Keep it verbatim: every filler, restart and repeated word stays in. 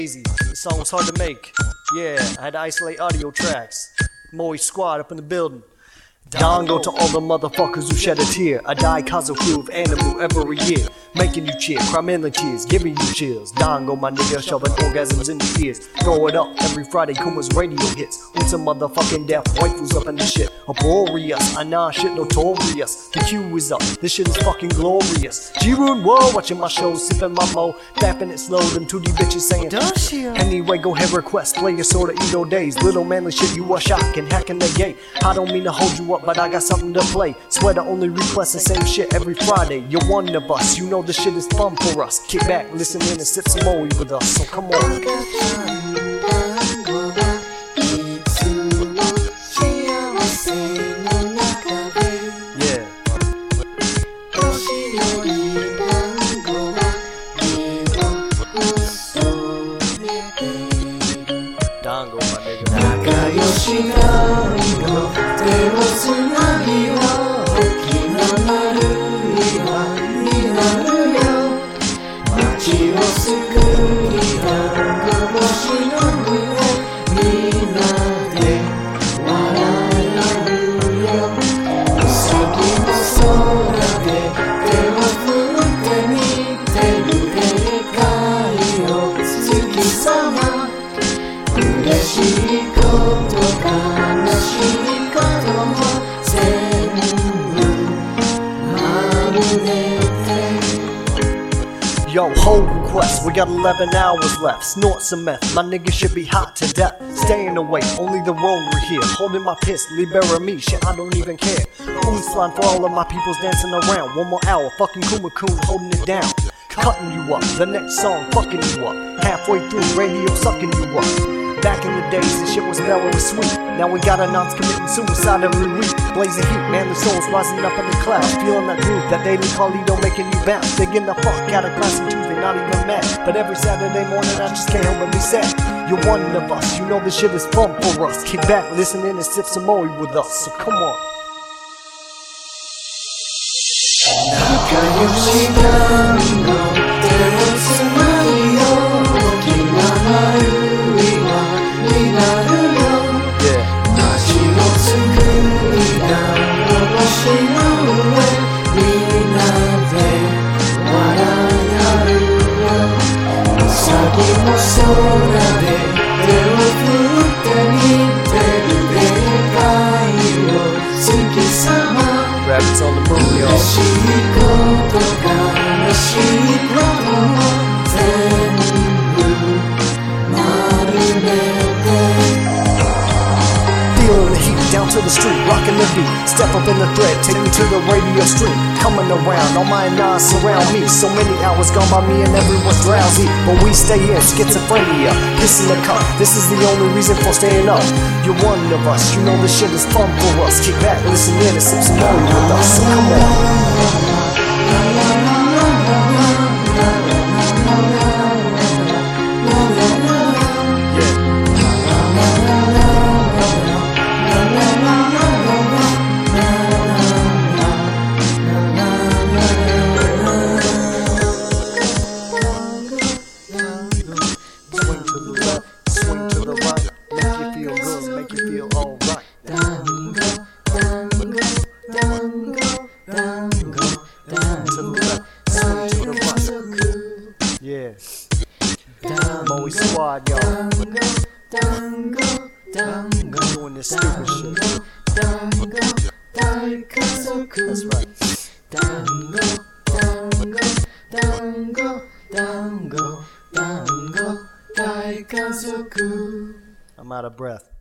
Easy. The song was hard to make. Yeah, I had to isolate audio tracks. Moist squad up in the building. Dongo to all the motherfuckers who shed a tear. I die cause of crew of animal every year. Making you cheer, crime in the tears, giving you chills. Dongo, my nigga, shoving orgasms in your ears. Throw it up every Friday, Kuma's radio hits. With some motherfucking death, waifus up in the shit. Uproarious, I nah shit notorious. The Q is up, this shit is fucking glorious. G-Rune, whoa, watching my show, sipping my mo, fapping it slow, them two D bitches saying, does she? Anyway, go ahead, request, play your sorta Edo days. Little manly shit, you are shocking, hacking the gate. I don't mean to hold you up, but I got something to play. Swear to only request the same shit every Friday. You're one of us, you know the shit is fun for us. Kick back, listen in and sip some more with us, so come on. Yeah. Dongo, my nigga. 仲良し団子手をつなぎよ大きな丸い輪になるよ街を救い団子星の上みんなで笑い合うようさぎの空で手を振って見てるでかいよ月様嬉しいこと悲しいことも全部丸めて Yo, whole request, we got eleven hours left. Snort some meth, my nigga should be hot to death. Staying away, only the road we're here. Holding my piss, libera me, shit, I don't even care. Only slime for all of my peoples dancing around. One more hour, fucking Kuma Kun holding it down. Cutting you up, the next song fucking you up. Halfway through, radio sucking you up. Back in the days, this shit was mellow and sweet. Now we got announced committing suicide every week. Blazing heat, man, the souls rising up in the clouds. Feeling that groove, that daily Carlito making you bounce. They getting the fuck out of class on Tuesday, not even mad. But every Saturday morning, I just can't help but be sad. You're one of us, you know this shit is fun for us. Kick back, listen in and sip some more with us, so come on. 仲良し団子手をつなぎよ大きな丸い輪になるよ街を救い団子星の上みんなで笑い合うようさぎの空で手を振って見てるでかいよ月様 Rabbits on the moon, yo. 嬉しいこと悲しいことも全部丸めて Feeling the heat, down to the street, rocking the beat. Step up in the thread, take me to the radio stream. Coming around, all my nines surround me. So many hours gone by me and everyone's drowsy. But we stay in, schizophrenia, kissing the cup. This is the only reason for staying up. You're one of us, you know this shit is fun for us. Kick back, listen in and sip some more with us, so come on. Swing to the left, swing to the right. Make you feel good, make you feel alright. Dango, dango, dango, dango, To the left, swing to the right. Yeah. Moe Squad, y'all. dango, dango, Doing this stupid shit. dango, daikazoku. That's right. Dango, dango, dango, dango, dango, daikazoku. I'm out of breath.